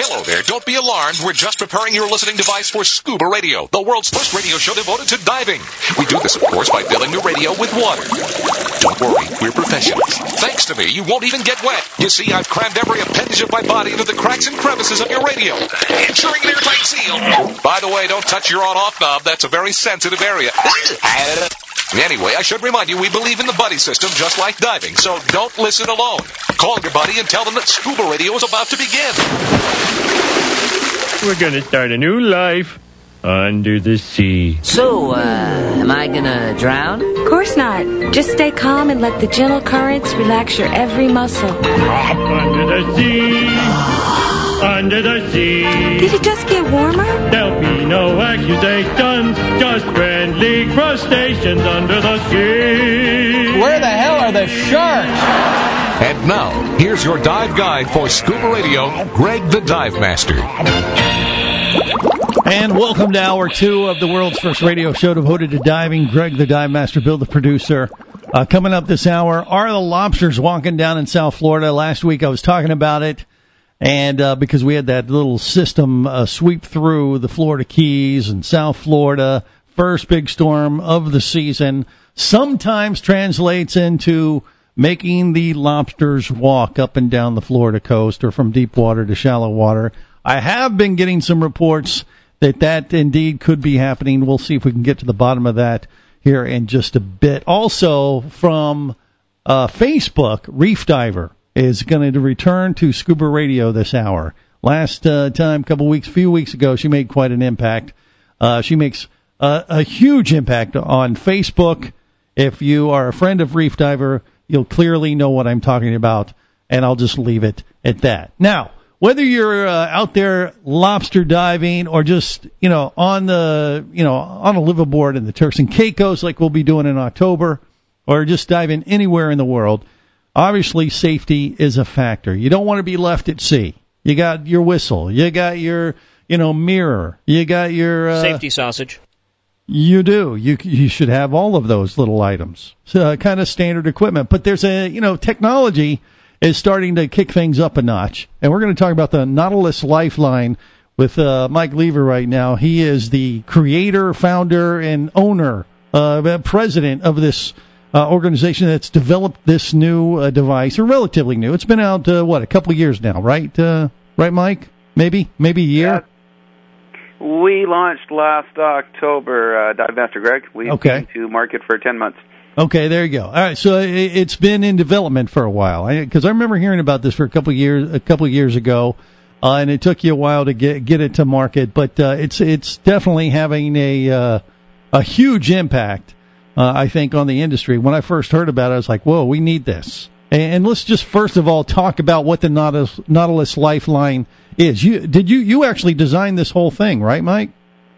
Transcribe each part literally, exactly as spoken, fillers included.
Hello there. Don't be alarmed. We're just preparing your listening device for Scuba Radio, the world's first radio show devoted to diving. We do this, of course, by filling your radio with water. Don't worry, we're professionals. Thanks to me, you won't even get wet. You see, I've crammed every appendage of my body into the cracks and crevices of your radio, ensuring an airtight seal. By the way, don't touch your on-off knob. That's a very sensitive area. Anyway, I should remind you, we believe in the buddy system just like diving, so don't listen alone. Call your buddy and tell them that Scuba Radio is about to begin. We're going to start a new life under the sea. So, uh, am I going to drown? Of course not. Just stay calm and let the gentle currents relax your every muscle. Under the sea. Under the sea. Did it just get warmer? There'll be no accusations, just friendly crustaceans under the sea. Where the hell are the sharks? And now, here's your dive guide for Scuba Radio, Greg the Dive Master. And welcome to hour two of the world's first radio show devoted to diving. Greg the Dive Master, Bill the producer. Uh, coming up this hour, are the lobsters walking down in South Florida? Last week I was talking about it. And uh, because we had that little system uh, sweep through the Florida Keys and South Florida, first big storm of the season, sometimes translates into making the lobsters walk up and down the Florida coast or from deep water to shallow water. I have been getting some reports that that indeed could be happening. We'll see if we can get to the bottom of that here in just a bit. Also from uh, Facebook, Reef Diver is going to return to Scuba Radio this hour. Last uh, time, a couple weeks, few weeks ago, she made quite an impact. Uh, she makes uh, a huge impact on Facebook. If you are a friend of Reef Diver, you'll clearly know what I'm talking about, and I'll just leave it at that. Now, whether you're uh, out there lobster diving or just, you know, on the, you know, on a liveaboard in the Turks and Caicos like we'll be doing in October, or just diving anywhere in the world, obviously, safety is a factor. You don't want to be left at sea. You got your whistle. You got your, you know, mirror. You got your uh, safety sausage. You do. You you should have all of those little items. So, uh, kind of standard equipment. But there's a, you know, technology is starting to kick things up a notch. And we're going to talk about the Nautilus Lifeline with uh, Mike Lever right now. He is the creator, founder, and owner, uh, president of this Uh, organization that's developed this new uh, device, or relatively new. It's been out, uh, what, a couple of years now, right? Uh, right, Mike? Maybe? Maybe a year? Yeah. We launched last October, uh, Dive Master Greg. We've okay. been to market for ten months. Okay, there you go. All right, so it, it's been in development for a while. Because I, I remember hearing about this for a couple of years, a couple of years ago, uh, and it took you a while to get get it to market. But uh, it's it's definitely having a uh, a huge impact. Uh, I think, on the industry. When I first heard about it, I was like, whoa, we need this. And, and let's just first of all talk about what the Nautilus, Nautilus Lifeline is. You Did you, you actually design this whole thing, right, Mike?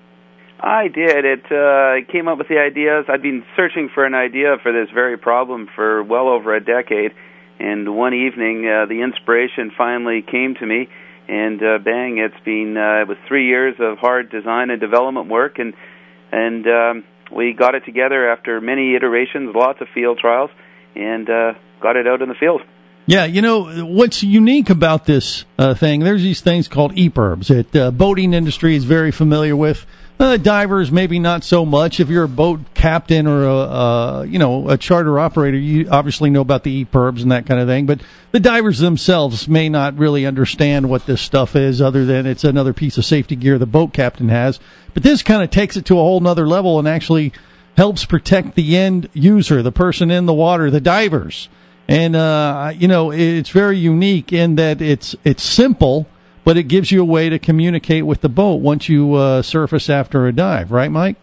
I did. It uh, came up with the ideas. I've been searching for an idea for this very problem for well over a decade. And one evening, uh, the inspiration finally came to me. And uh, bang, it's been, uh, it was three years of hard design and development work. And, and, um, we got it together after many iterations, lots of field trials, and uh, got it out in the field. Yeah, you know, what's unique about this uh, thing, there's these things called E P I R Bs that the uh, boating industry is very familiar with. Uh, divers, maybe not so much. If you're a boat captain or a, uh, you know, a charter operator, you obviously know about the E P I R Bs and that kind of thing. But the divers themselves may not really understand what this stuff is, other than it's another piece of safety gear the boat captain has. But this kind of takes it to a whole nother level and actually helps protect the end user, the person in the water, the divers. And, uh, you know, it's very unique in that it's it's simple, but it gives you a way to communicate with the boat once you uh, surface after a dive. Right, Mike?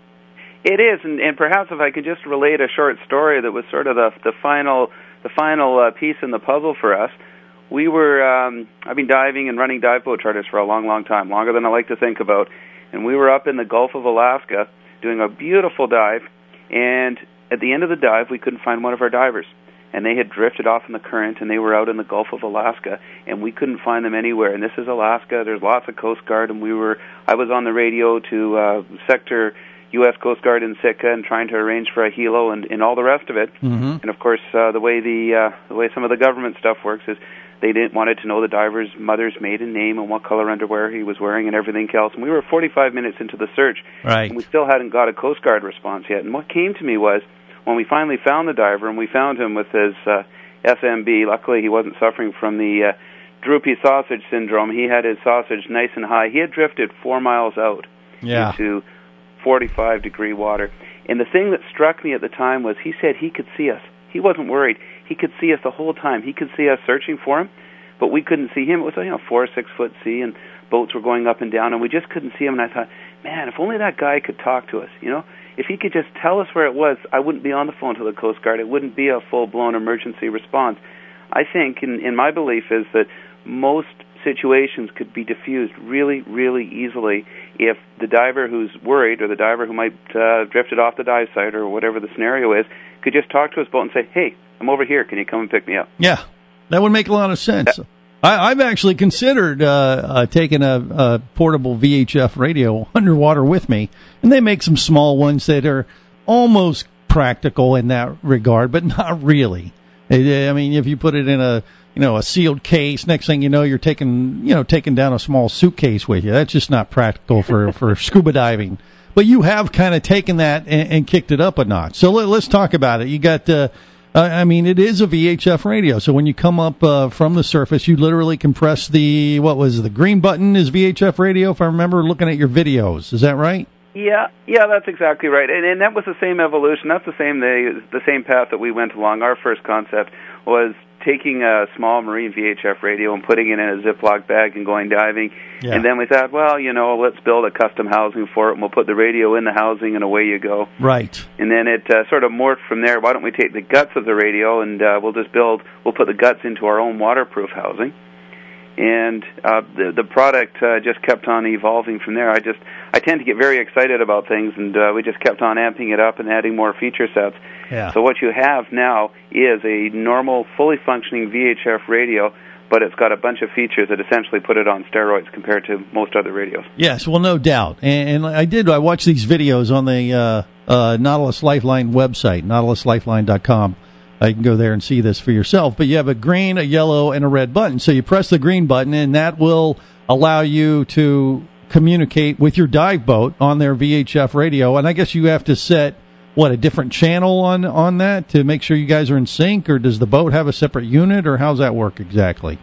It is, and, and perhaps if I could just relate a short story that was sort of the, the final the final uh, piece in the puzzle for us. We were, um, I've been diving and running dive boat charters for a long, long time, longer than I like to think about. And we were up in the Gulf of Alaska doing a beautiful dive, and at the end of the dive, we couldn't find one of our divers. And they had drifted off in the current, and they were out in the Gulf of Alaska, and we couldn't find them anywhere. And this is Alaska. There's lots of Coast Guard, and we were. I was on the radio to uh, Sector U S Coast Guard in Sitka and trying to arrange for a helo and, and all the rest of it. Mm-hmm. And of course, uh, the way the uh, the way some of the government stuff works is they didn't wanted to know the diver's mother's maiden name and what color underwear he was wearing and everything else. And we were forty-five minutes into the search, right. and we still hadn't got a Coast Guard response yet. And what came to me was when we finally found the diver and we found him with his uh, S M B. Luckily, he wasn't suffering from the uh, droopy sausage syndrome. He had his sausage nice and high. He had drifted four miles out yeah. into forty-five degree water. And the thing that struck me at the time was he said he could see us. He wasn't worried. He could see us the whole time. He could see us searching for him, but we couldn't see him. It was you know four or six foot sea, and boats were going up and down, and we just couldn't see him. And I thought, man, if only that guy could talk to us. You know, if he could just tell us where it was, I wouldn't be on the phone to the Coast Guard. It wouldn't be a full blown emergency response. I think, in, in my belief, is that most situations could be diffused really, really easily if the diver who's worried or the diver who might uh, drifted off the dive site or whatever the scenario is could just talk to his boat and say, hey, I'm over here. Can you come and pick me up? Yeah, that would make a lot of sense. Yeah. I, I've actually considered uh, uh, taking a, a portable V H F radio underwater with me, and they make some small ones that are almost practical in that regard, but not really. I mean, if you put it in a you know a sealed case, next thing you know, you're taking you know taking down a small suitcase with you. That's just not practical for for scuba diving. But you have kind of taken that and, and kicked it up a notch. So let, let's talk about it. You got, uh, uh, I mean, it is a V H F radio. So when you come up uh, from the surface, you literally can press the, what was it, the green button is V H F radio, if I remember looking at your videos. Is that right? Yeah, yeah, that's exactly right. And, and that was the same evolution. That's the same the, the same path that we went along. Our first concept was taking a small marine V H F radio and putting it in a Ziploc bag and going diving. Yeah. And then we thought, well, you know, let's build a custom housing for it, and we'll put the radio in the housing, and away you go. Right. And then it uh, sort of morphed from there. Why don't we take the guts of the radio, and uh, we'll just build, we'll put the guts into our own waterproof housing. And uh, the the product uh, just kept on evolving from there. I just I tend to get very excited about things, and uh, we just kept on amping it up and adding more feature sets. Yeah. So what you have now is a normal, fully functioning V H F radio, but it's got a bunch of features that essentially put it on steroids compared to most other radios. Yes, well, no doubt. And, and I did. I watched these videos on the uh, uh, Nautilus Lifeline website, nautilus lifeline dot com. Uh, you can go there and see this for yourself. But you have a green, a yellow, and a red button. So you press the green button, and that will allow you to communicate with your dive boat on their V H F radio. And I guess you have to set, what, a different channel on, on that to make sure you guys are in sync? Or does the boat have a separate unit? Or how's that work exactly?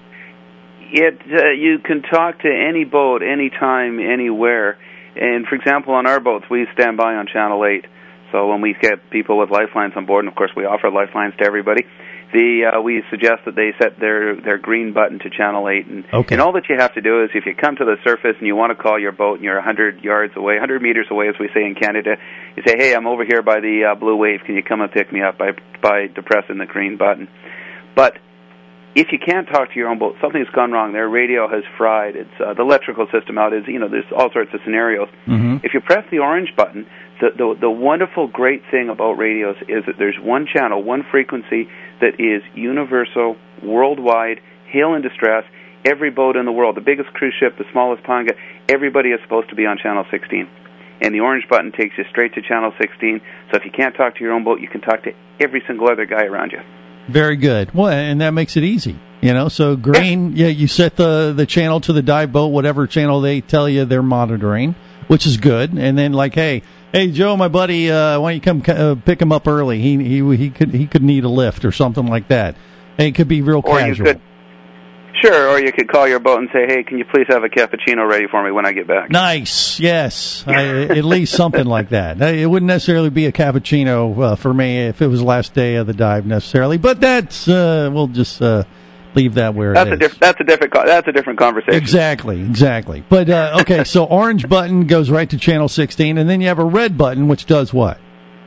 It uh, you can talk to any boat, anytime, anywhere. And, for example, on our boats, we stand by on Channel eight. So when we get people with lifelines on board, and of course we offer lifelines to everybody, the uh, we suggest that they set their, their green button to Channel eight. And, okay. and all that you have to do is if you come to the surface and you want to call your boat and you're one hundred yards away, one hundred meters away, as we say in Canada, you say, hey, I'm over here by the uh, Blue Wave. Can you come and pick me up by, by depressing the green button? But if you can't talk to your own boat, something's gone wrong. Their radio has fried. It's uh, the electrical system out is, you know, there's all sorts of scenarios. Mm-hmm. If you press the orange button, the, the the wonderful, great thing about radios is that there's one channel, one frequency that is universal, worldwide, hail in distress. Every boat in the world, the biggest cruise ship, the smallest panga, everybody is supposed to be on Channel sixteen. And the orange button takes you straight to Channel sixteen. So if you can't talk to your own boat, you can talk to every single other guy around you. Very good. Well, and that makes it easy, you know. So green, yeah, you set the, the channel to the dive boat, whatever channel they tell you they're monitoring, which is good. And then like, hey, hey Joe, my buddy, uh, why don't you come uh, pick him up early? He he he could he could need a lift or something like that. And it could be real or casual. You could, sure, or you could call your boat and say, hey, can you please have a cappuccino ready for me when I get back? Nice, yes, I, at least something like that. It wouldn't necessarily be a cappuccino uh, for me if it was the last day of the dive necessarily, but that's uh, we'll just uh, leave that where that's it a is. Diff- that's a different that's a different conversation. Exactly, exactly. But uh, okay, so orange button goes right to Channel sixteen, and then you have a red button, which does what?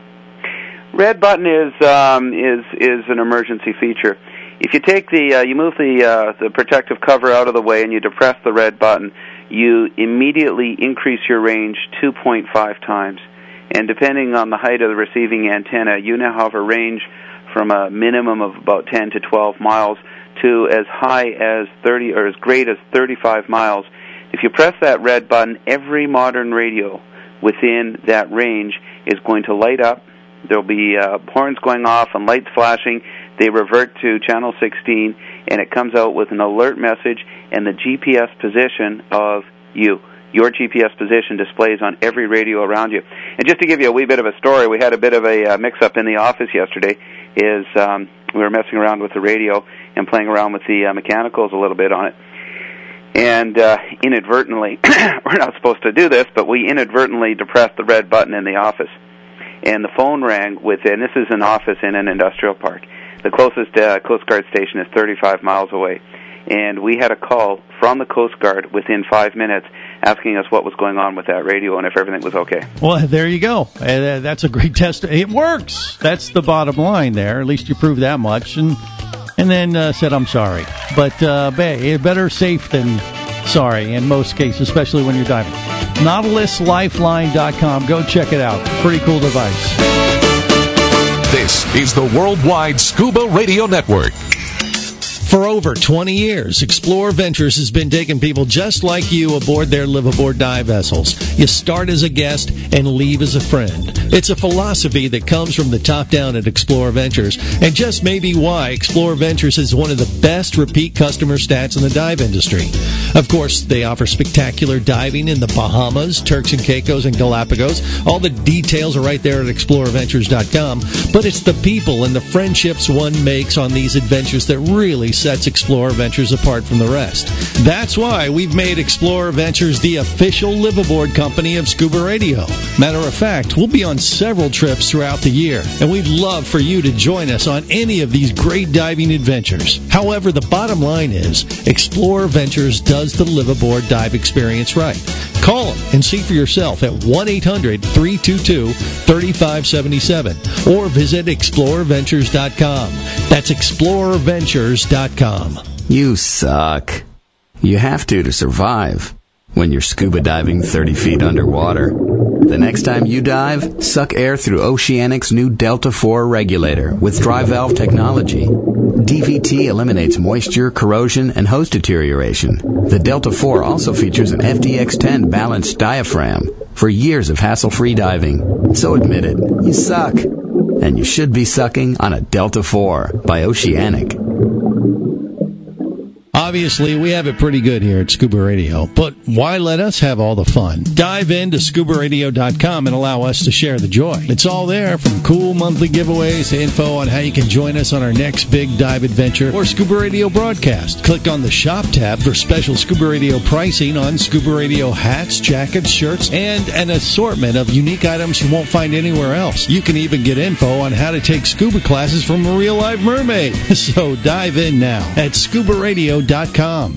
Red button is um, is is an emergency feature. If you take the, uh, you move the uh, the protective cover out of the way and you depress the red button, you immediately increase your range two point five times. And depending on the height of the receiving antenna, you now have a range from a minimum of about ten to twelve miles to as high as thirty or as great as thirty-five miles. If you press that red button, every modern radio within that range is going to light up. There'll be uh, horns going off and lights flashing. They revert to channel sixteen, and it comes out with an alert message and the G P S position of you. Your G P S position displays on every radio around you. And just to give you a wee bit of a story, we had a bit of a uh, mix-up in the office yesterday. Is um, we were messing around with the radio and playing around with the uh, mechanicals a little bit on it. And uh, inadvertently, we're not supposed to do this, but we inadvertently depressed the red button in the office. And the phone rang with, and this is an office in an industrial park. The closest uh, Coast Guard station is thirty-five miles away. And we had a call from the Coast Guard within five minutes asking us what was going on with that radio and if everything was okay. Well, there you go. Uh, that's a great test. It works. That's the bottom line there. At least you proved that much. And and then uh, said, I'm sorry. But uh, better safe than sorry in most cases, especially when you're diving. Nautilus Lifeline dot com. Go check it out. Pretty cool device. This is the Worldwide Scuba Radio Network. For over twenty years, Explore Ventures has been taking people just like you aboard their live-aboard dive vessels. You start as a guest and leave as a friend. It's a philosophy that comes from the top down at Explore Ventures, and just may be why Explore Ventures is one of the best repeat customer stats in the dive industry. Of course, they offer spectacular diving in the Bahamas, Turks and Caicos, and Galapagos. All the details are right there at Explore Ventures dot com, but it's the people and the friendships one makes on these adventures that really sets Explorer Ventures apart from the rest. That's why we've made Explorer Ventures the official live-aboard company of Scuba Radio. Matter of fact, we'll be on several trips throughout the year, and we'd love for you to join us on any of these great diving adventures. However, the bottom line is, Explorer Ventures does the live-aboard dive experience right. Call them and see for yourself at one eight hundred three two two three five seven seven or visit Explorer Ventures dot com. That's Explorer Ventures dot com. You suck. You have to to survive when you're scuba diving thirty feet underwater. The next time you dive, suck air through Oceanic's new Delta four regulator with dry valve technology. D V T eliminates moisture, corrosion, and hose deterioration. The Delta four also features an F D X ten balanced diaphragm for years of hassle-free diving. So admit it, you suck. And you should be sucking on a Delta four by Oceanic. Obviously, we have it pretty good here at Scuba Radio, but why let us have all the fun? Dive into Scuba Radio dot com and allow us to share the joy. It's all there, from cool monthly giveaways to info on how you can join us on our next big dive adventure or Scuba Radio broadcast. Click on the Shop tab for special Scuba Radio pricing on Scuba Radio hats, jackets, shirts, and an assortment of unique items you won't find anywhere else. You can even get info on how to take scuba classes from a real-life mermaid. So dive in now at Scuba Radio dot com.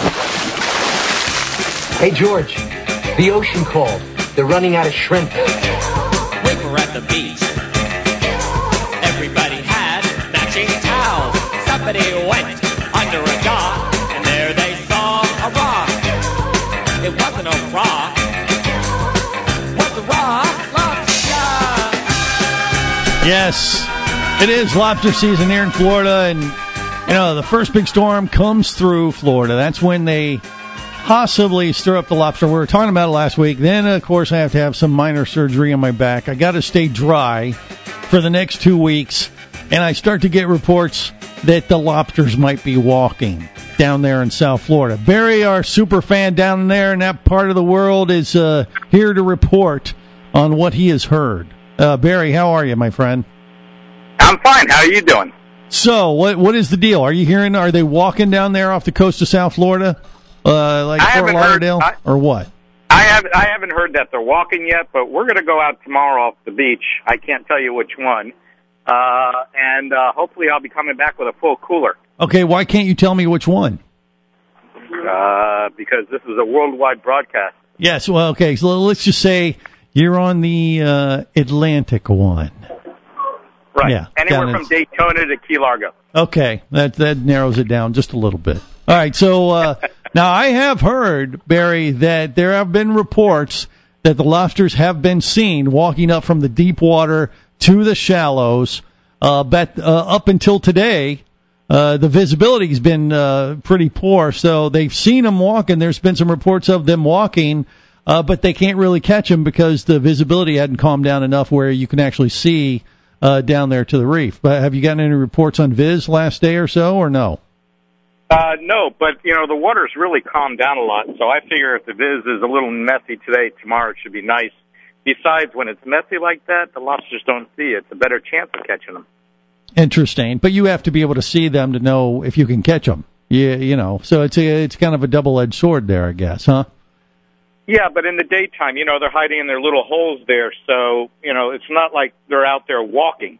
Hey, George, the ocean called. They're running out of shrimp. We were at the beach. Everybody had matching towels. Somebody went under a dock, and there they saw a rock. It wasn't a rock. Was a rock lobster. Yes, it is lobster season here in Florida, and you know, the first big storm comes through Florida. That's when they possibly stir up the lobster. We were talking about it last week. Then, of course, I have to have some minor surgery on my back. I got to stay dry for the next two weeks. And I start to get reports that the lobsters might be walking down there in South Florida. Barry, our super fan down there in that part of the world, is uh, here to report on what he has heard. Uh, Barry, how are you, my friend? I'm fine. How are you doing? So, what what is the deal? Are you hearing, are they walking down there off the coast of South Florida, uh, like Fort Lauderdale, heard, I, or what? I haven't, I haven't heard that they're walking yet, but we're going to go out tomorrow off the beach. I can't tell you which one. Uh, and uh, hopefully I'll be coming back with a full cooler. Okay, why can't you tell me which one? Uh, because this is a worldwide broadcast. Yes, well, okay, so let's just say you're on the uh, Atlantic one. Right. Yeah, anywhere from Daytona to Key Largo. Okay, that that narrows it down just a little bit. All right, so uh, now I have heard, Barry, that there have been reports that the lobsters have been seen walking up from the deep water to the shallows. Uh, but uh, up until today, uh, the visibility has been uh, pretty poor, so they've seen them walking. There's been some reports of them walking uh, but they can't really catch them because the visibility hadn't calmed down enough where you can actually see uh, down there to the reef. But have you gotten any reports on Viz last day or so, or no? Uh, no, but, you know, the water's really calmed down a lot, so I figure if the Viz is a little messy today, tomorrow it should be nice. Besides, when it's messy like that, the lobsters don't see it. It's a better chance of catching them. Interesting. But you have to be able to see them to know if you can catch them. Yeah, you know, so it's a, it's kind of a double-edged sword there, I guess, huh? Yeah, but in the daytime, you know, they're hiding in their little holes there, so, you know, it's not like they're out there walking.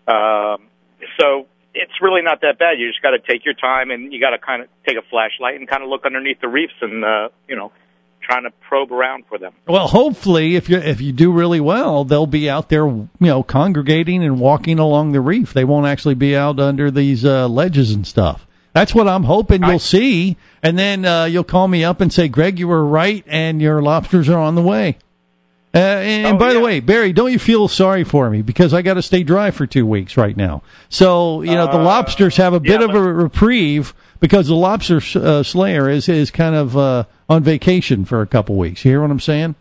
Um, so... It's really not that bad. You just got to take your time, and you got to kind of take a flashlight and kind of look underneath the reefs and, uh, you know, trying to probe around for them. Well, hopefully, if you if you do really well, they'll be out there, you know, congregating and walking along the reef. They won't actually be out under these uh, ledges and stuff. That's what I'm hoping you'll I, see, and then uh, you'll call me up and say, Greg, you were right, and your lobsters are on the way. Uh, and, and oh, by yeah. the way, Barry, don't you feel sorry for me because I got to stay dry for two weeks right now. So you know uh, the lobsters have a bit yeah, of a reprieve because the lobster uh, slayer is is kind of uh, on vacation for a couple weeks. You hear what I'm saying?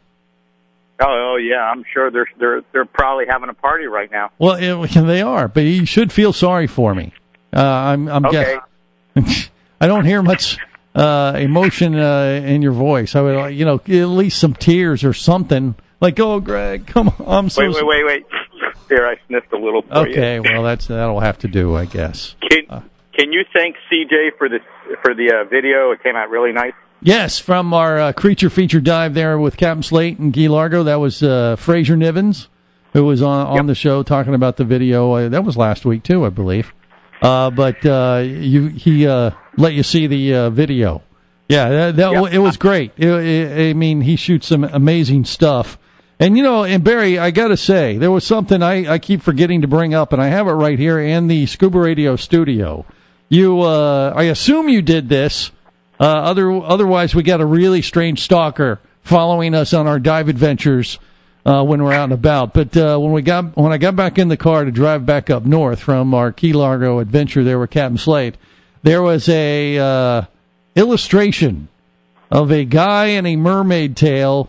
Oh, oh yeah, I'm sure they're they're they're probably having a party right now. Well, it, they are, but you should feel sorry for me. Uh, I'm I'm okay. guess, I don't hear much uh, emotion uh, in your voice. I would, you know, at least some tears or something. Like, oh, Greg, come on! I'm so wait, wait, wait, wait. There, I sniffed a little. For okay, you. well, that's that'll have to do, I guess. Can uh, Can you thank C J for the for the uh, video? It came out really nice. Yes, from our uh, creature feature dive there with Captain Slate and Guy Largo. That was uh, Fraser Nivens, who was on on yep. the show talking about the video. Uh, that was last week too, I believe. Uh, but uh, you he uh, let you see the uh, video. Yeah, that, that yep. it was great. It, it, I mean, he shoots some amazing stuff. And, you know, and Barry, I got to say, there was something I, I keep forgetting to bring up, and I have it right here in the Scuba Radio studio. You, uh, I assume you did this. Uh, other, otherwise, we got a really strange stalker following us on our dive adventures uh, when we're out and about. But uh, when we got when I got back in the car to drive back up north from our Key Largo adventure there with Captain Slate, there was a uh, illustration of a guy in a mermaid tail.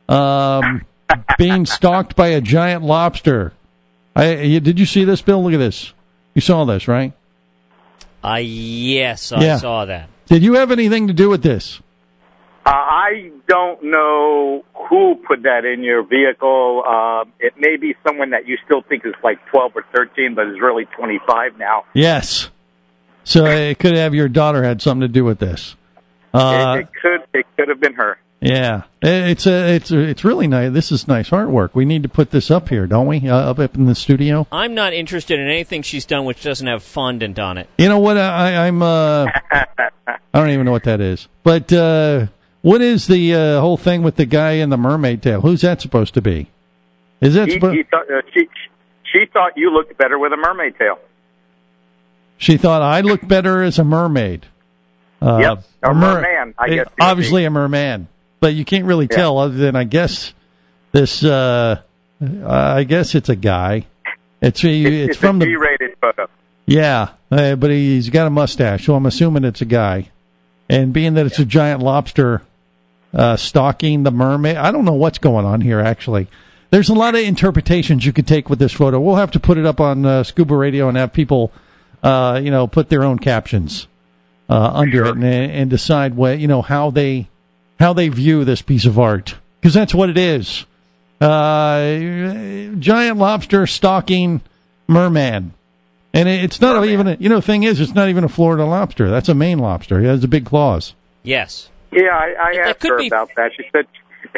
Um, being stalked by a giant lobster. I, you, did you see this, Bill? Look at this. You saw this, right? Uh, yes, I yeah. saw that. Did you have anything to do with this? Uh, I don't know who put that in your vehicle. Uh, it may be someone that you still think is like twelve or thirteen, but is really twenty-five now. Yes. So it could have your daughter had something to do with this. Uh, it, it could. It could have been her. Yeah, it's a, it's a, it's really nice. This is nice artwork. We need to put this up here, don't we? Uh, up up in the studio. I'm not interested in anything she's done which doesn't have fondant on it. You know what? I, I'm. Uh, I don't even know what that is. But uh, what is the uh, whole thing with the guy in the mermaid tail? Who's that supposed to be? Is that he, supposed? He thought, uh, she she thought you looked better with a mermaid tail. She thought I looked better as a mermaid. Uh, yep, a, a mer- merman. I guess obviously a merman. But you can't really yeah. tell other than, I guess, this, uh, uh, I guess it's a guy. It's it's, it's, it's from a the G-rated photo. Yeah, uh, but he's got a mustache, so I'm assuming it's a guy. And being that it's yeah. a giant lobster uh, stalking the mermaid, I don't know what's going on here, actually. There's a lot of interpretations you could take with this photo. We'll have to put it up on uh, Scuba Radio and have people, uh, you know, put their own captions uh, under sure. it and, and decide what, you know, how they... how they view this piece of art, because that's what it is. Uh, giant lobster stalking merman. And it's not merman. even, a, you know, the thing is, it's not even a Florida lobster. That's a Maine lobster. He has the big claws. Yes. Yeah, I, I it, asked it her be, about that. She said...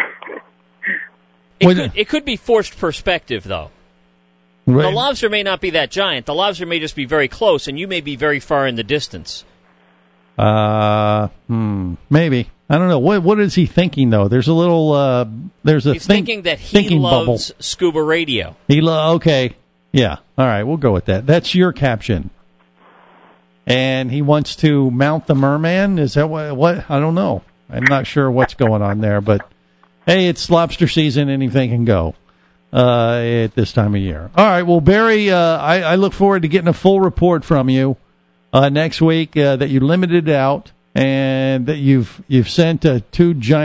it, could, it could be forced perspective, though. Right. The lobster may not be that giant. The lobster may just be very close, and you may be very far in the distance. Uh, hmm, maybe. I don't know. What What is he thinking, though? There's a little, uh, there's a He's think, thinking that he thinking loves bubble. Scuba Radio. He lo- Okay. Yeah. All right, we'll go with that. That's your caption. And he wants to mount the merman? Is that what, what? I don't know. I'm not sure what's going on there, but hey, it's lobster season. Anything can go uh, at this time of year. All right, well, Barry, uh, I, I look forward to getting a full report from you uh, next week uh, that you limited it out. And that you've you've sent uh, two giant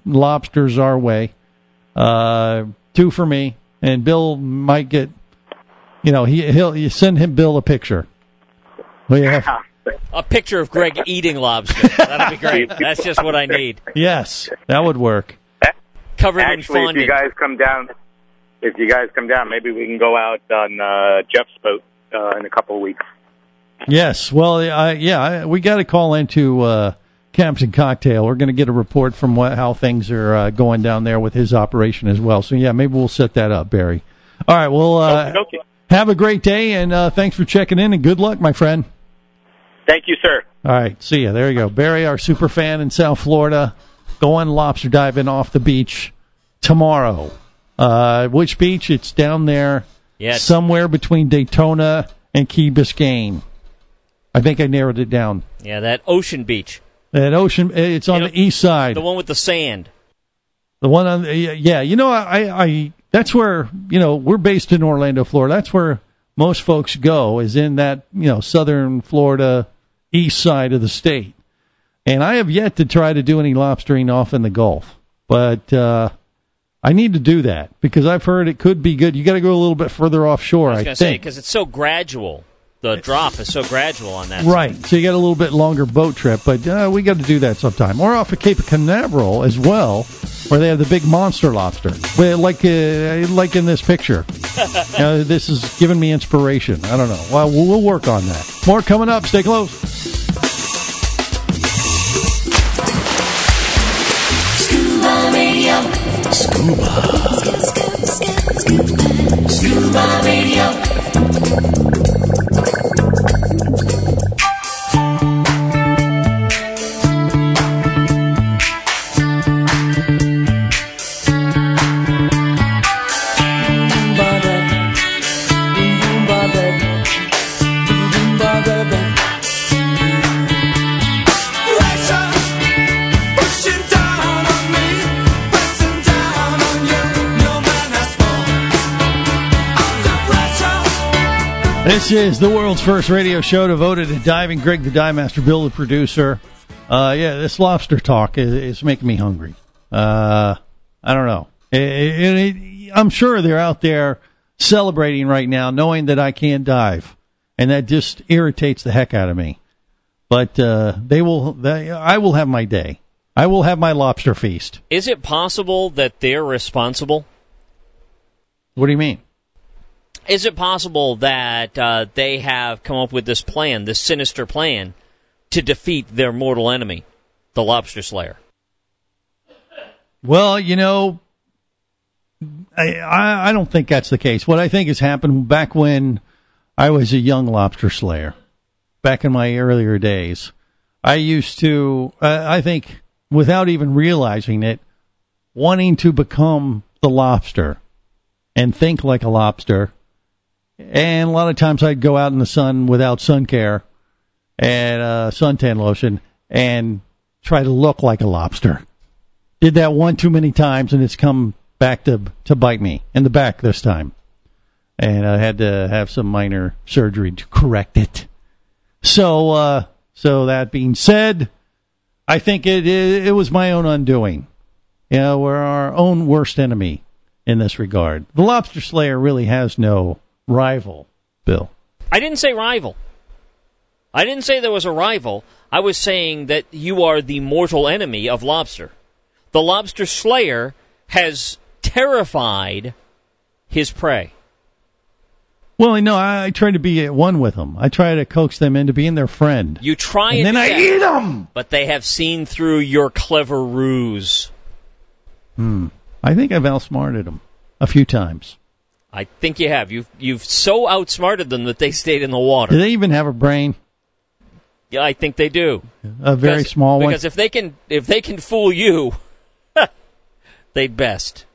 lobsters our way. Uh, two for me, and Bill might get. You know, he he'll you send him Bill a picture. We have a picture of Greg eating lobster. That'd be great. That's just what I need. Yes, that would work. Covered Actually, in fondant. if you guys come down, if you guys come down, maybe we can go out on uh, Jeff's boat uh, in a couple of weeks. Yes, well, I, yeah, I, we got to call into uh, Camps and Cocktail. We're going to get a report from what, how things are uh, going down there with his operation as well. So, yeah, maybe we'll set that up, Barry. All right, well, uh, okay, okay. Have a great day, and uh, thanks for checking in, and good luck, my friend. Thank you, sir. All right, see ya. There you go. Barry, our super fan in South Florida, going lobster diving off the beach tomorrow. Uh, which beach? It's down there yes. somewhere between Daytona and Key Biscayne. I think I narrowed it down. Yeah, that Ocean Beach. That Ocean, it's on you know, the east side. The one with the sand. The one on, the, yeah, you know, I, I, that's where, you know, we're based in Orlando, Florida. That's where most folks go, is in that, you know, southern Florida east side of the state. And I have yet to try to do any lobstering off in the Gulf. But uh, I need to do that because I've heard it could be good. You got to go a little bit further offshore, I, I was think. going to say, because it's so gradual. The drop is so gradual on that. Right. side. So you got a little bit longer boat trip, but uh, we got to do that sometime. Or off of Cape Canaveral as well, where they have the big monster lobster, well, like uh, like in this picture. uh, this is giving me inspiration. I don't know. Well, we'll work on that. More coming up. Stay close. Scuba Radio. Scuba. Scuba. Scuba Radio. This is the world's first radio show devoted to diving. Greg the Dive Master, Bill the producer. Uh, yeah, this lobster talk is, is making me hungry. Uh, I don't know. It, it, it, I'm sure they're out there celebrating right now, knowing that I can't dive, and that just irritates the heck out of me. But uh, they will. They, I will have my day. I will have my lobster feast. Is it possible that they're responsible? What do you mean? Is it possible that uh, they have come up with this plan, this sinister plan, to defeat their mortal enemy, the lobster slayer? Well, you know, I, I, I don't think that's the case. What I think has happened back when I was a young lobster slayer, back in my earlier days, I used to, uh, I think, without even realizing it, wanting to become the lobster and think like a lobster. And a lot of times I'd go out in the sun without sun care and uh, suntan lotion and try to look like a lobster. Did that one too many times, and it's come back to to bite me in the back this time. And I had to have some minor surgery to correct it. So, uh, so that being said, I think it, it it was my own undoing. You know, we're our own worst enemy in this regard. The lobster slayer really has no rival, Bill. I didn't say rival. I didn't say there was a rival. I was saying that you are the mortal enemy of lobster. The lobster slayer has terrified his prey. Well, no, I, I try to be at one with them. I try to coax them into being their friend. You try and, and then I eat them. But they have seen through your clever ruse. Hmm. I think I've outsmarted them a few times. I think you have. You've you've so outsmarted them that they stayed in the water. Do they even have a brain? Yeah, I think they do. A very because, small one. Because if they can if they can fool you, they'd best.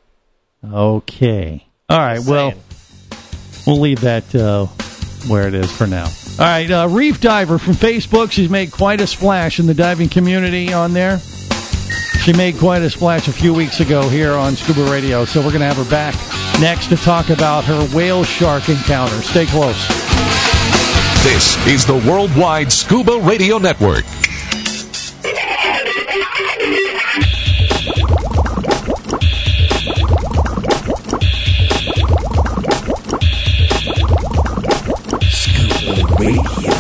Okay. All right. Just well, saying. We'll leave that uh, where it is for now. All right. Uh, Reef Diver from Facebook. She's made quite a splash in the diving community on there. She made quite a splash a few weeks ago here on Scuba Radio, so we're going to have her back next to talk about her whale shark encounter. Stay close. This is the Worldwide Scuba Radio Network. Radio.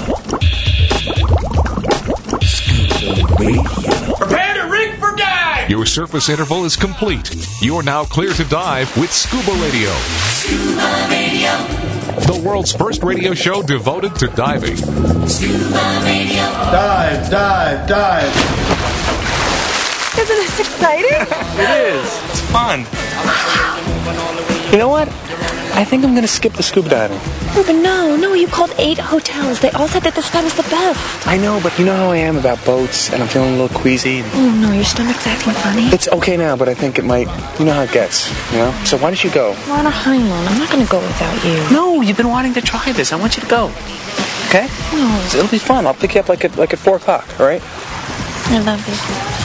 Scuba Radio. Prepare to rig for dive! Your surface interval is complete. You're now clear to dive with Scuba Radio. Scuba Radio. The world's first radio show devoted to diving. Scuba Radio. Dive, dive, dive. Isn't this exciting? It is. It's fun. You know what? I think I'm going to skip the scuba diving. Ruben, no, no, you called eight hotels. They all said that this guy was the best. I know, but you know how I am about boats, and I'm feeling a little queasy. Oh, no, your stomach's acting funny. It's okay now, but I think it might, you know how it gets, you know? So why don't you go? We're on a honeymoon. I'm not going to go without you. No, you've been wanting to try this. I want you to go. Okay? No. So it'll be fun. I'll pick you up like at, like at four o'clock, all right? I love you.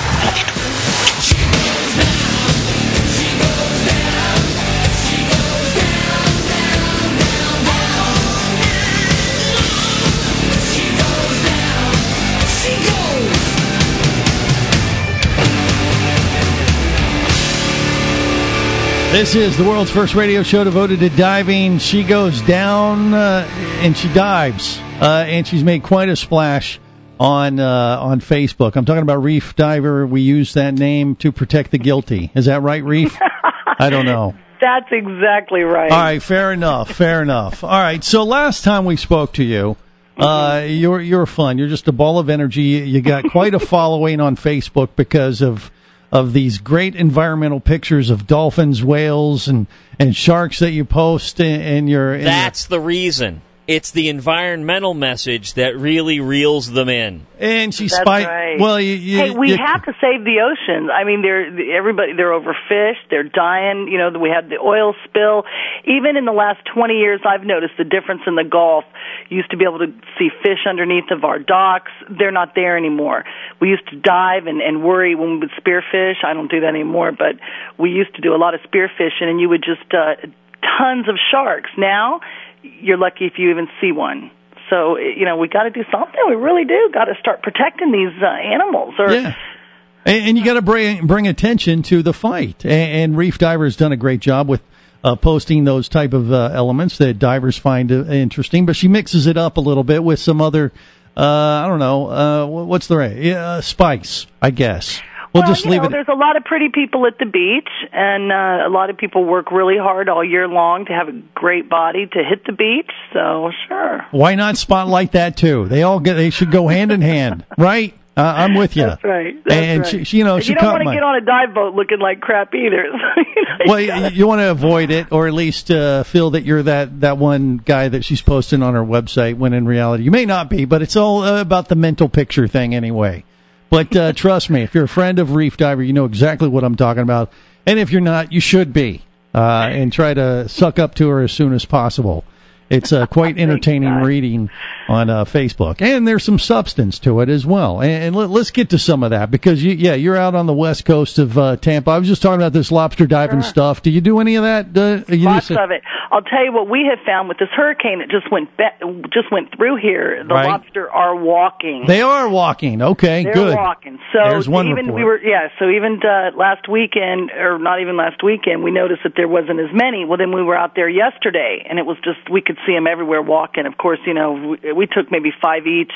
This is the world's first radio show devoted to diving. She goes down uh, and she dives, uh, and she's made quite a splash on uh, on Facebook. I'm talking about Reef Diver. We use that name to protect the guilty. Is that right, Reef? I don't know. That's exactly right. All right, fair enough, fair enough. All right, so last time we spoke to you, uh, you're you're fun. You're just a ball of energy. You got quite a following on Facebook because of of these great environmental pictures of dolphins, whales, and, and sharks that you post in, in your... In That's your... the reason. It's the environmental message that really reels them in. And she That's spiked... right. Well, you, you, hey, we you, have to save the oceans. I mean, they're everybody. They're overfished. They're dying. You know, we had the oil spill. Even in the last twenty years, I've noticed the difference in the Gulf. You used to be able to see fish underneath of our docks. They're not there anymore. We used to dive and, and worry when we would spearfish. I don't do that anymore, but we used to do a lot of spearfishing, and you would just uh, tons of sharks. Now, you're lucky if you even see one. So, you know, we got to do something. We really do got to start protecting these uh, animals. Or, yeah. And, and you got to bring bring attention to the fight. And, and Reef Diver has done a great job with uh, posting those type of uh, elements that divers find uh, interesting. But she mixes it up a little bit with some other, uh, I don't know, uh, what's the right? Uh, spice, I guess. We'll, well, just you leave know, it. There's a lot of pretty people at the beach, and uh, a lot of people work really hard all year long to have a great body to hit the beach. So, sure. Why not spotlight that too? They all get. They should go hand in hand, right? Uh, I'm with you. That's right. That's and right. She, she, you know, and she you don't want to my... get on a dive boat looking like crap either. Well, you, you want to avoid it, or at least uh, feel that you're that, that one guy that she's posting on her website, when in reality you may not be, but it's all uh, about the mental picture thing anyway. But uh, trust me, if you're a friend of Reef Diver, you know exactly what I'm talking about. And if you're not, you should be. Uh, and try to suck up to her as soon as possible. It's uh, quite entertaining reading on uh, Facebook. And there's some substance to it as well. And, and let, let's get to some of that, because, you, yeah, you're out on the west coast of uh, Tampa. I was just talking about this lobster diving Sure. stuff. Do you do any of that? Uh, you Lots just, of it. I'll tell you what we have found with this hurricane that just went be- just went through here. The Right. lobster are walking. They are walking. Okay, They're good. walking. So There's one even report. we were yeah. So even uh, last weekend, or not even last weekend, we noticed that there wasn't as many. Well, then we were out there yesterday, and it was just we could see them everywhere walking. Of course, you know we, we took maybe five each.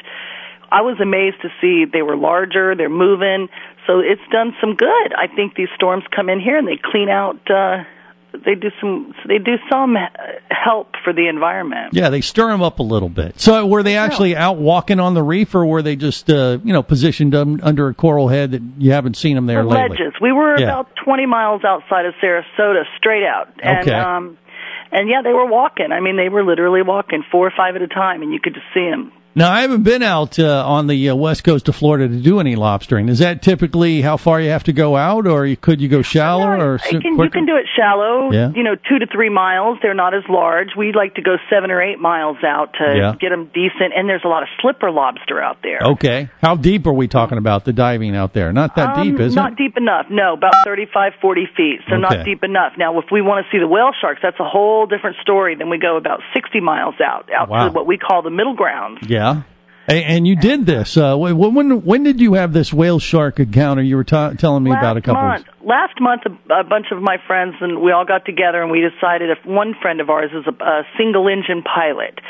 I was amazed to see they were larger. They're moving, so it's done some good. I think these storms come in here and they clean out. Uh, they do some. They do some help for the environment. Yeah, they stir them up a little bit. So were they actually out walking on the reef, or were they just, uh, you know, positioned um, under a coral head that you haven't seen them there The lately? ledges. We were Yeah. about twenty miles outside of Sarasota, straight out. And, Okay. um, and yeah, they were walking. I mean, they were literally walking four or five at a time, and you could just see them. Now, I haven't been out uh, on the uh, west coast of Florida to do any lobstering. Is that typically how far you have to go out, or you, could you go shallower or You can, you can do it shallow, Yeah. you know, two to three miles. They're not as large. We like to go seven or eight miles out to Yeah. get them decent. And there's a lot of slipper lobster out there. Okay. How deep are we talking about the diving out there? Not that Um, deep, is not it? deep enough. No, about thirty-five, forty feet. So Okay. not deep enough. Now, if we want to see the whale sharks, that's a whole different story. Then we go about sixty miles out, out Wow. to what we call the middle ground. Yeah. And, and you did this. Uh, when, when when did you have this whale shark encounter? You were ta- telling me last about a couple month, last month, a, a bunch of my friends and we all got together and we decided if one friend of ours is a, a single engine pilot.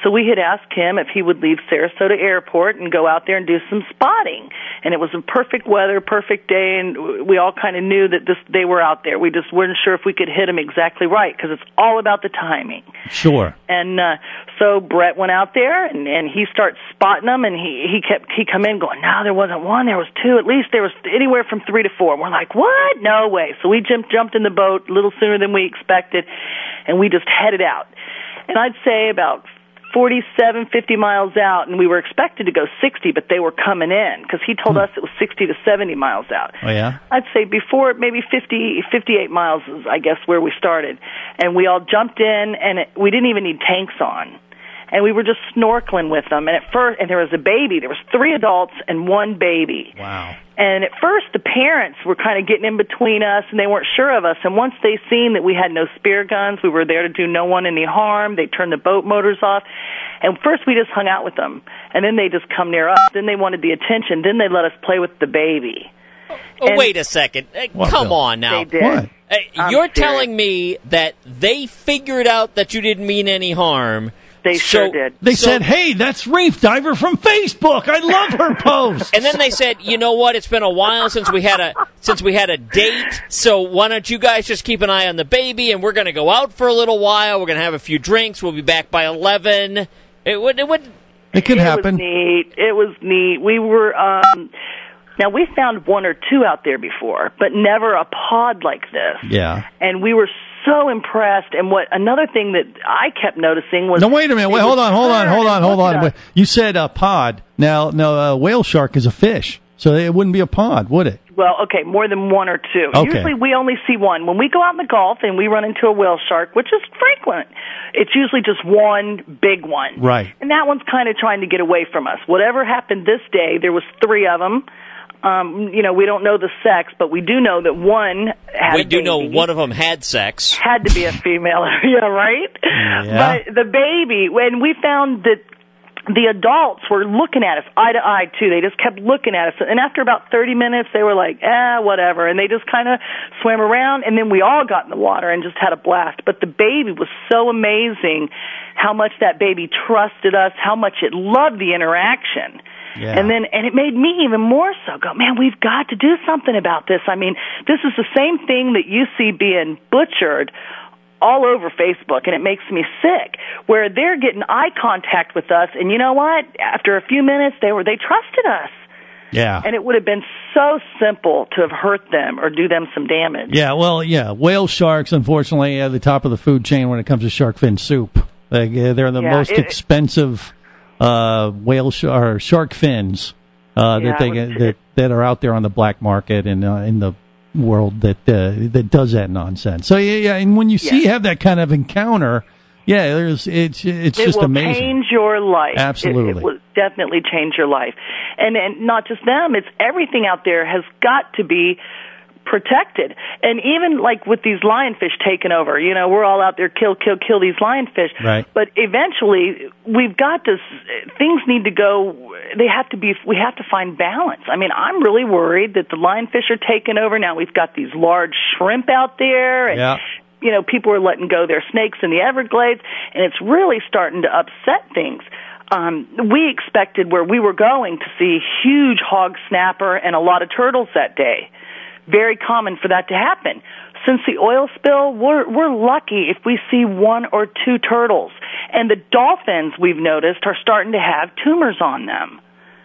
so we had asked him if he would leave Sarasota Airport and go out there and do some spotting. And it was a perfect weather, perfect day, and we all kind of knew that this they were out there. We just weren't sure if we could hit them exactly right because it's all about the timing. Sure. And uh, so Brett went out there, and, and he starts spotting them, and he he kept he come in going, no, there wasn't one, there was two, at least there was anywhere from three to four. And we're like, what? No way. So we jumped jumped in the boat a little sooner than we expected, and we just headed out. And I'd say about forty-seven, fifty miles out, and we were expected to go sixty, but they were coming in because he told us it was sixty to seventy miles out. Oh, yeah? I'd say before maybe fifty, fifty-eight miles is, I guess, where we started. And we all jumped in, and it, we didn't even need tanks on. And we were just snorkeling with them. And at first, and there was a baby. There was three adults and one baby. Wow. And at first, the parents were kind of getting in between us, and they weren't sure of us. And once they seen that we had no spear guns, we were there to do no one any harm, they turned the boat motors off. And first, we just hung out with them. And then they just come near us. Then they wanted the attention. Then they let us play with the baby. Oh, And- wait a second. Uh, What, Come Bill? on now. They did. What? Uh, I'm you're serious. telling me that they figured out that you didn't mean any harm. They sure so- did. They so- said, hey, that's Reef Diver from Facebook. I love her post. And then they said, you know what? It's been a while since we had a since we had a date. So why don't you guys just keep an eye on the baby? And we're going to go out for a little while. We're going to have a few drinks. We'll be back by eleven. It would. It would. It could it happen. was neat. It was neat. We were, um, now we found one or two out there before, but never a pod like this. Yeah. And we were so impressed. And what another thing that I kept noticing was... No, wait a minute. Wait, they hold would on, hold on, turn hold on, and hold look on. at Wait, us. you said a pod. Now, no, a whale shark is a fish, so it wouldn't be a pod, would it? Well, okay, more than one or two. Okay. Usually we only see one. When we go out in the Gulf and we run into a whale shark, which is frequent, it's usually just one big one. Right. And that one's kind of trying to get away from us. Whatever happened this day, there was three of them. Um, you know, we don't know the sex, but we do know that one had We a do know baby. one of them had sex. Had to be a female. Yeah, right? Yeah. But the baby, when we found that the adults were looking at us eye to eye, too. They just kept looking at us. And after about thirty minutes, they were like, ah, whatever. And they just kind of swam around, and then we all got in the water and just had a blast. But the baby was so amazing how much that baby trusted us, how much it loved the interaction. Yeah. And then, and it made me even more so go, man, we've got to do something about this. I mean, this is the same thing that you see being butchered all over Facebook, and it makes me sick, where they're getting eye contact with us, and you know what? After a few minutes, they were, they trusted us. Yeah. And it would have been so simple to have hurt them or do them some damage. Yeah, well, yeah, whale sharks, unfortunately, at the top of the food chain when it comes to shark fin soup. Like, uh, they're the Yeah, most it- expensive uh, whale sh- or shark fins uh, Yeah, that they it was- get, that that are out there on the black market and uh, in the world that uh, that does that nonsense. So yeah, yeah, and when you see Yeah. have that kind of encounter, yeah, there's it's it's it just will amazing. change your life. Absolutely. It, it will definitely change your life. And and not just them, it's everything out there has got to be protected. And even like with these lionfish taking over, you know, we're all out there kill, kill, kill these lionfish. Right. But eventually we've got to, things need to go, they have to be, we have to find balance. I mean, I'm really worried that the lionfish are taking over. Now we've got these large shrimp out there. And, Yeah. you know, people are letting go their snakes in the Everglades, and it's really starting to upset things. Um, we expected where we were going to see huge hog snapper and a lot of turtles that day. Very common for that to happen. Since the oil spill, we're, we're lucky if we see one or two turtles. And the dolphins, we've noticed, are starting to have tumors on them.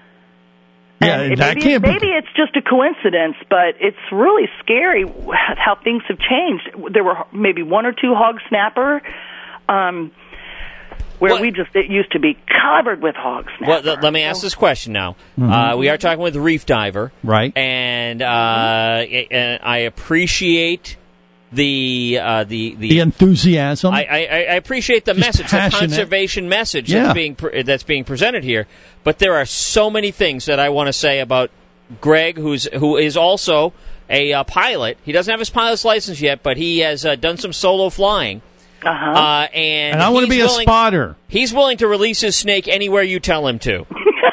Yeah, And that maybe, can't be. maybe it's just a coincidence, but it's really scary how things have changed. There were maybe one or two hog snapper, um, where What? we just, it used to be covered with hog snapper. Well, th- let me ask this question now. Mm-hmm. Uh, we are talking with Reef Diver, Right. And uh, I- and I appreciate the uh, the the. The enthusiasm. I, I, I appreciate the Just message, the passionate. conservation message Yeah. that's being pre- that's being presented here. But there are so many things that I want to say about Greg, who's who is also a uh, pilot. He doesn't have his pilot's license yet, but he has uh, done some solo flying. Uh-huh. Uh, and and I want to he's be a willing- spotter. He's willing to release his snake anywhere you tell him to. no,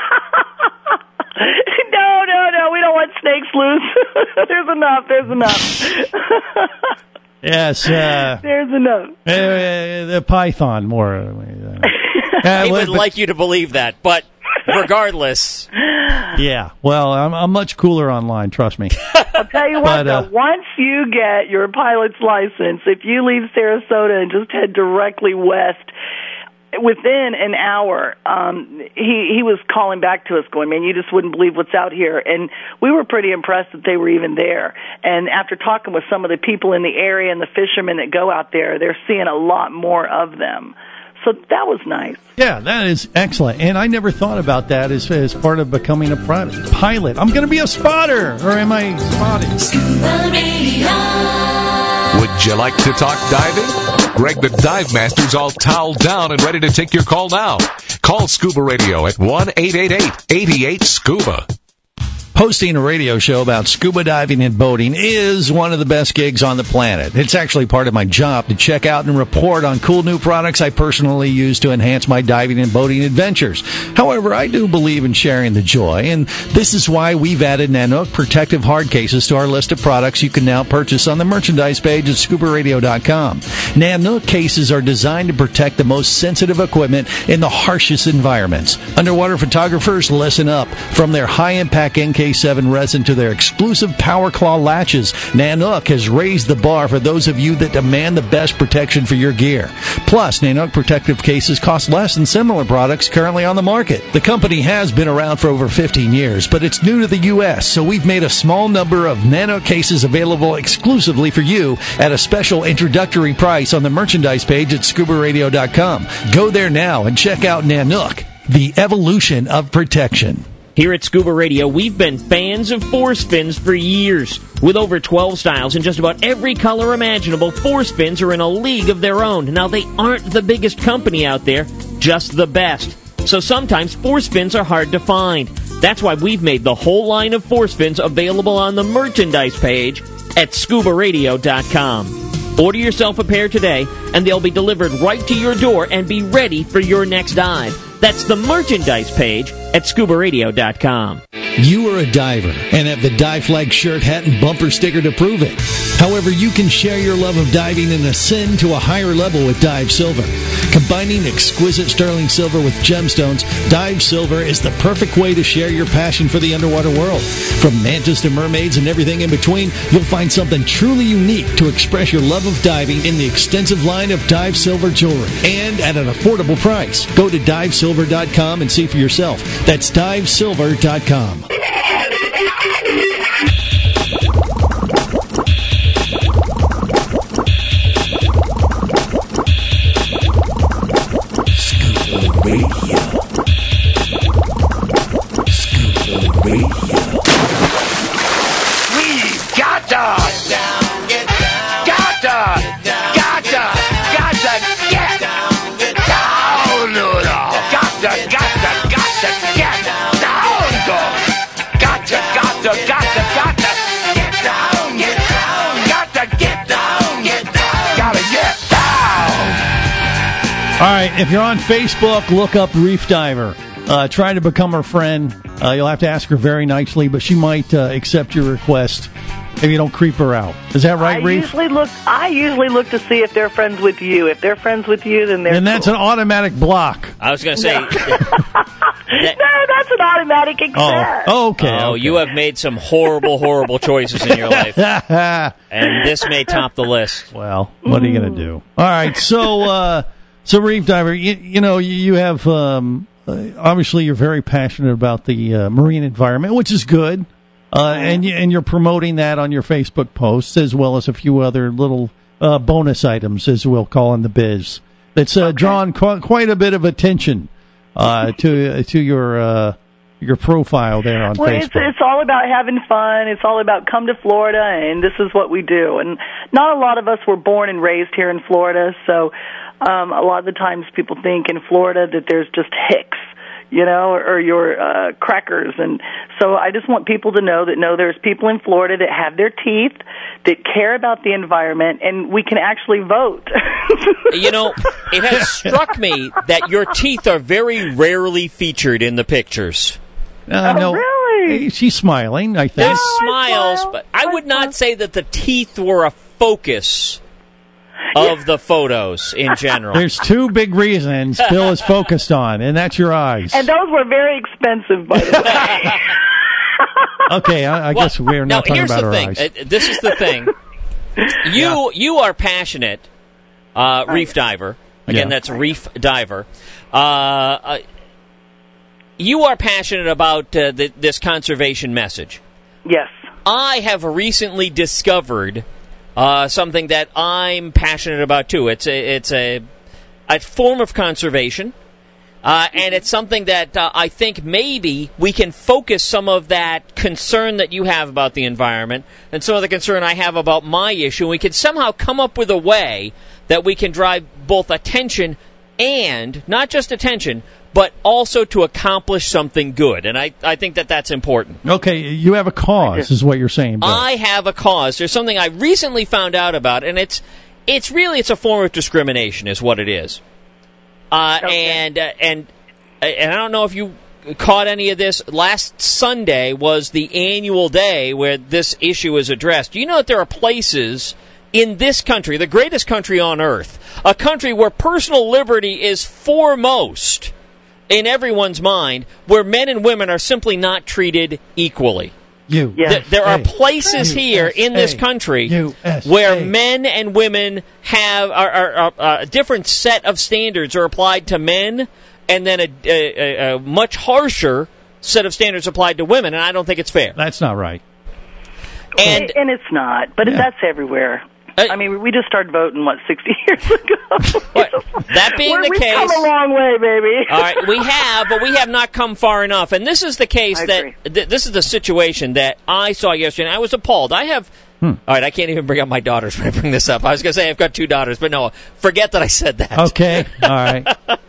no, no, we don't want snakes loose. There's enough, there's enough. Yes. Uh, There's enough. uh, the python more. Uh, he would but- like you to believe that, but regardless. Yeah, well, I'm, I'm much cooler online, trust me. I'll tell you what, But, uh, though, once you get your pilot's license, if you leave Sarasota and just head directly west, within an hour, um, he, he was calling back to us going, man, you just wouldn't believe what's out here. And we were pretty impressed that they were even there. And after talking with some of the people in the area and the fishermen that go out there, they're seeing a lot more of them. So that was nice. Yeah, that is excellent. And I never thought about that as, as part of becoming a pri- pilot. I'm going to be a spotter, or am I spotted? Scuba Radio. Would you like to talk diving? Greg the Dive Master's all toweled down and ready to take your call now. Call Scuba Radio at one eight eight eight, eight eight, SCUBA. Hosting a radio show about scuba diving and boating is one of the best gigs on the planet. It's actually part of my job to check out and report on cool new products I personally use to enhance my diving and boating adventures. However, I do believe in sharing the joy, and this is why we've added Nanook protective hard cases to our list of products you can now purchase on the merchandise page at scuba radio dot com. Nanook cases are designed to protect the most sensitive equipment in the harshest environments. Underwater photographers, listen up. From their high-impact N K seven resin to their exclusive Power Claw latches, Nanook has raised the bar for those of you that demand the best protection for your gear. Plus, Nanook protective cases cost less than similar products currently on the market. The company has been around for over fifteen years, but it's new to the U S, so we've made a small number of Nanook cases available exclusively for you at a special introductory price on the merchandise page at scuba radio dot com. Go there now and check out Nanook, the evolution of protection. Here at Scuba Radio, we've been fans of Force Fins for years. With over twelve styles in just about every color imaginable, Force Fins are in a league of their own. Now, they aren't the biggest company out there, just the best. So sometimes Force Fins are hard to find. That's why we've made the whole line of Force Fins available on the merchandise page at scuba radio dot com. Order yourself a pair today, and they'll be delivered right to your door and be ready for your next dive. That's the merchandise page at scuba radio dot com. You are a diver and have the Dive Flag shirt, hat, and bumper sticker to prove it. However, you can share your love of diving and ascend to a higher level with Dive Silver. Combining exquisite sterling silver with gemstones, Dive Silver is the perfect way to share your passion for the underwater world. From mantas to mermaids and everything in between, you'll find something truly unique to express your love of diving in the extensive line of Dive Silver jewelry, and at an affordable price. Go to dive silver dot com and see for yourself. That's dive silver dot com. Scuba Radio. Scuba Radio. We've got to get down, get down, got to, got to, got to get down, get down, no, no. Got to, got to, got to get down, go. Got to, got to, got to, got to get down, get down, got to get down, get down, gotta get down. All right, if you're on Facebook, look up Reef Diver. Uh, try to become her friend. Uh, you'll have to ask her very nicely, but she might uh, accept your request if you don't creep her out. Is that right, I Reef? usually look. I usually look to see if they're friends with you. If they're friends with you, then they're. And that's cool. an automatic block. I was going to say... No. no, that's an automatic accept. Oh, okay. Oh, okay. you have made some horrible, horrible choices in your life. And this may top the list. Well, what are you going to do? All right, so, uh, so Reef Diver, you, you know, you, you have, um, uh, obviously you're very passionate about the uh, marine environment, which is good. Uh, and, you, and you're promoting that on your Facebook posts, as well as a few other little uh, bonus items, as we'll call in the biz. That's uh, okay. drawn qu- quite a bit of attention uh, to uh, to your uh, your profile there on well, Facebook. It's, it's all about having fun. It's all about come to Florida, and this is what we do. And not a lot of us were born and raised here in Florida, so um, a lot of the times people think in Florida that there's just hicks, you know, or, or your uh, crackers. And so I just want people to know that, no, there's people in Florida that have their teeth, that care about the environment, and we can actually vote. You know, it has struck me that your teeth are very rarely featured in the pictures. Uh, oh, no, really? She's smiling, I think. There's No, smiles, smile. but I would not say that the teeth were a focus. of the photos in general. There's two big reasons Bill is focused on, and that's your eyes. And those were very expensive, by the way. Okay, I, I Well, guess we're not now, talking here's about the our thing. eyes. Uh, this is the thing. You Yeah. you are passionate, uh, reef diver. Again, Yeah. that's reef diver. Uh, uh, you are passionate about uh, the, this conservation message. Yes. I have recently discovered uh, something that I'm passionate about too. It's a it's a a form of conservation. Uh, and it's something that uh, I think maybe we can focus some of that concern that you have about the environment and some of the concern I have about my issue. We can somehow come up with a way that we can drive both attention and, not just attention, but also to accomplish something good. And I, I think that that's important. Okay, you have a cause, is what you're saying, Bill. I have a cause. There's something I recently found out about, and it's it's really it's a form of discrimination is what it is. Uh, and uh, and and I don't know if you caught any of this. Last Sunday was the annual day where this issue is addressed. Do you know that there are places in this country, the greatest country on earth, a country where personal liberty is foremost in everyone's mind, where men and women are simply not treated equally? You. Th- there are A. places U here S in this A. country U S A. where men and women have are, are, are, are a different set of standards are applied to men, and then a, a, a much harsher set of standards applied to women, and I don't think it's fair. That's not right. And and it's not, but Yeah. that's everywhere. I mean, we just started voting, what, sixty years ago? That being We're- the we've case, come a long way, baby. all right, we have, but we have not come far enough. And this is the case I that agree. th- this is the situation that I saw yesterday. And I was appalled. I have. Hmm. All right, I can't even bring up my daughters when I bring this up. I was going to say I've got two daughters, but no, forget that I said that. Okay, all right.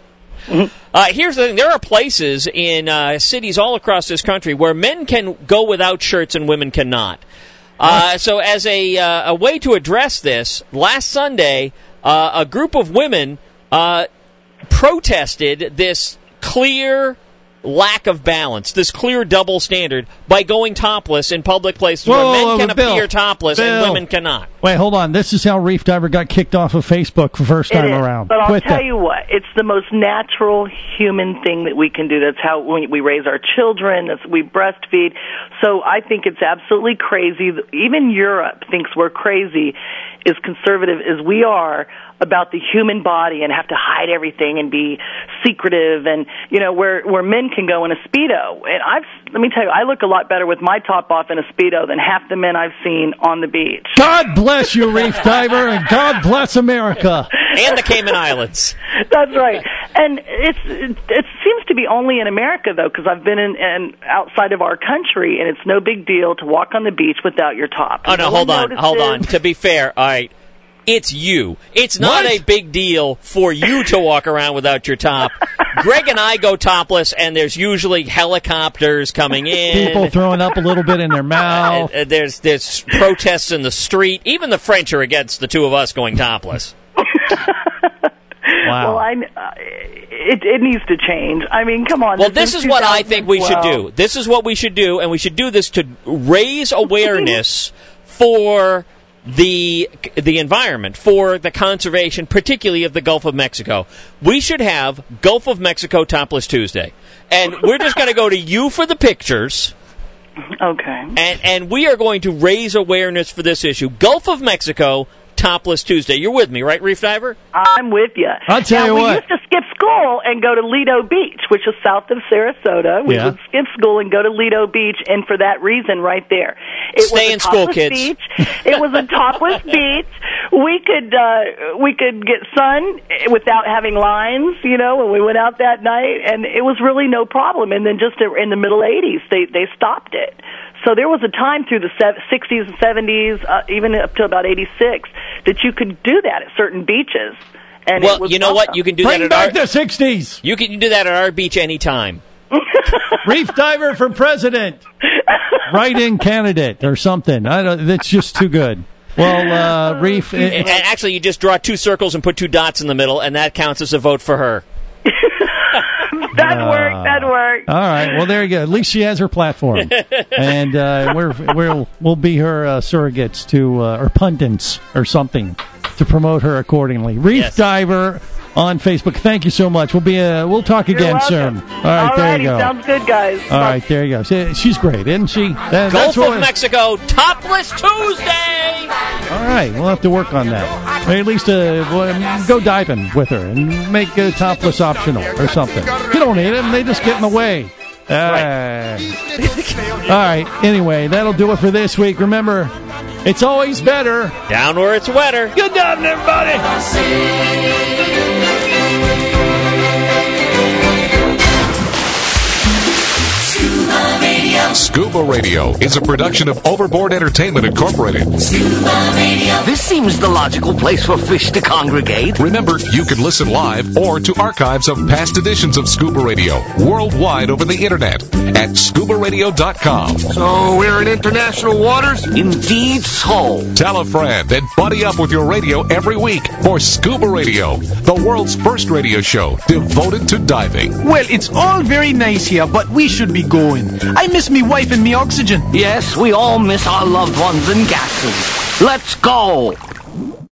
Uh, here's the thing. There are places in uh, cities all across this country where men can go without shirts and women cannot. Uh, so as a, uh, a way to address this, last Sunday, uh, a group of women uh, protested this clear lack of balance, this clear double standard, by going topless in public places Whoa, where men whoa, can whoa, Bill, appear topless and Bill. women cannot. Wait, hold on. This is how Reef Diver got kicked off of Facebook for first It time is, around. but I'll Quit tell that. you what, it's the most natural human thing that we can do. That's how we, we raise our children, that's, we breastfeed. So I think it's absolutely crazy. Even Europe thinks we're crazy, as conservative as we are, about the human body and have to hide everything and be secretive, and you know, where where men can go in a Speedo. And I've let me tell you, I look a lot better with my top off in a Speedo than half the men I've seen on the beach. God bless you, Reef Diver, and God bless America. And the Cayman Islands. That's right. And it's it, it seems to be only in America, though, because I've been in, in outside of our country, and it's no big deal to walk on the beach without your top. Oh, no, No hold one on, hold on. notices. To be fair, all right, it's you. It's not What? a big deal for you to walk around without your top. Greg and I go topless, and there's usually helicopters coming in. People throwing up a little bit in their mouth. Uh, there's there's protests in the street. Even the French are against the two of us going topless. Wow. Well, I uh, it it needs to change. I mean, come on. Well, this is what I think we should two thousand twelve. do. This is what we should do, and we should do this to raise awareness for the the environment, for the conservation, particularly of the Gulf of Mexico. We should have Gulf of Mexico Topless Tuesday, and we're just going to go to you for the pictures. Okay. And and we are going to raise awareness for this issue. Gulf of Mexico Topless Tuesday. You're with me, right, Reef Diver? I'm with you. I'll tell now, you we what. used to skip school and go to Lido Beach, which is south of Sarasota. We Yeah. would skip school and go to Lido Beach, and for that reason right there. It Stay was in a school, topless kids. Beach. It was a topless beach. We could uh, we could get sun without having lines, you know, when we went out that night, and it was really no problem. And then just in the middle eighties, they, they stopped it. So there was a time through the sixties and seventies, uh, even up to about eighty-six, that you could do that at certain beaches. And it Well, was you know what? awesome. You can do Bring that at back our the sixties. you can do that at our beach anytime. Reef Diver for president. Write-in candidate or something. I don't. That's just too good. Well, uh, Reef. And It, actually, you just draw two circles and put two dots in the middle, and that counts as a vote for her. That worked. That worked. all right. Well, there you go. At least she has her platform, and uh, we're we'll we'll be her uh, surrogates to uh, or pundits or something. to promote her accordingly. Reef Yes. Diver on Facebook. Thank you so much. We'll be uh, we'll talk You're again welcome. soon. All right, Alrighty, there you go. sounds good, guys. All right, there you go. See, she's great, isn't she? That, Gulf that's what of Mexico, Topless Tuesday! All right, we'll have to work on that. Or at least uh, well, go diving with her and make uh, topless optional or something. You don't need them; they just get in the way. Uh, all right. Anyway, that'll do it for this week. Remember, it's always better down where it's wetter. Good diving, everybody. Scuba Radio. Scuba Radio is a production of Overboard Entertainment Incorporated. Scuba Radio. This seems the logical place for fish to congregate. Remember, you can listen live or to archives of past editions of Scuba Radio worldwide over the internet at scuba radio dot com. So we're in international waters? Indeed so. Tell a friend and buddy up with your radio every week for Scuba Radio, the world's first radio show devoted to diving. Well, it's all very nice here, but we should be going. I miss me wife and me oxygen. Yes, we all miss our loved ones and gases. Let's go.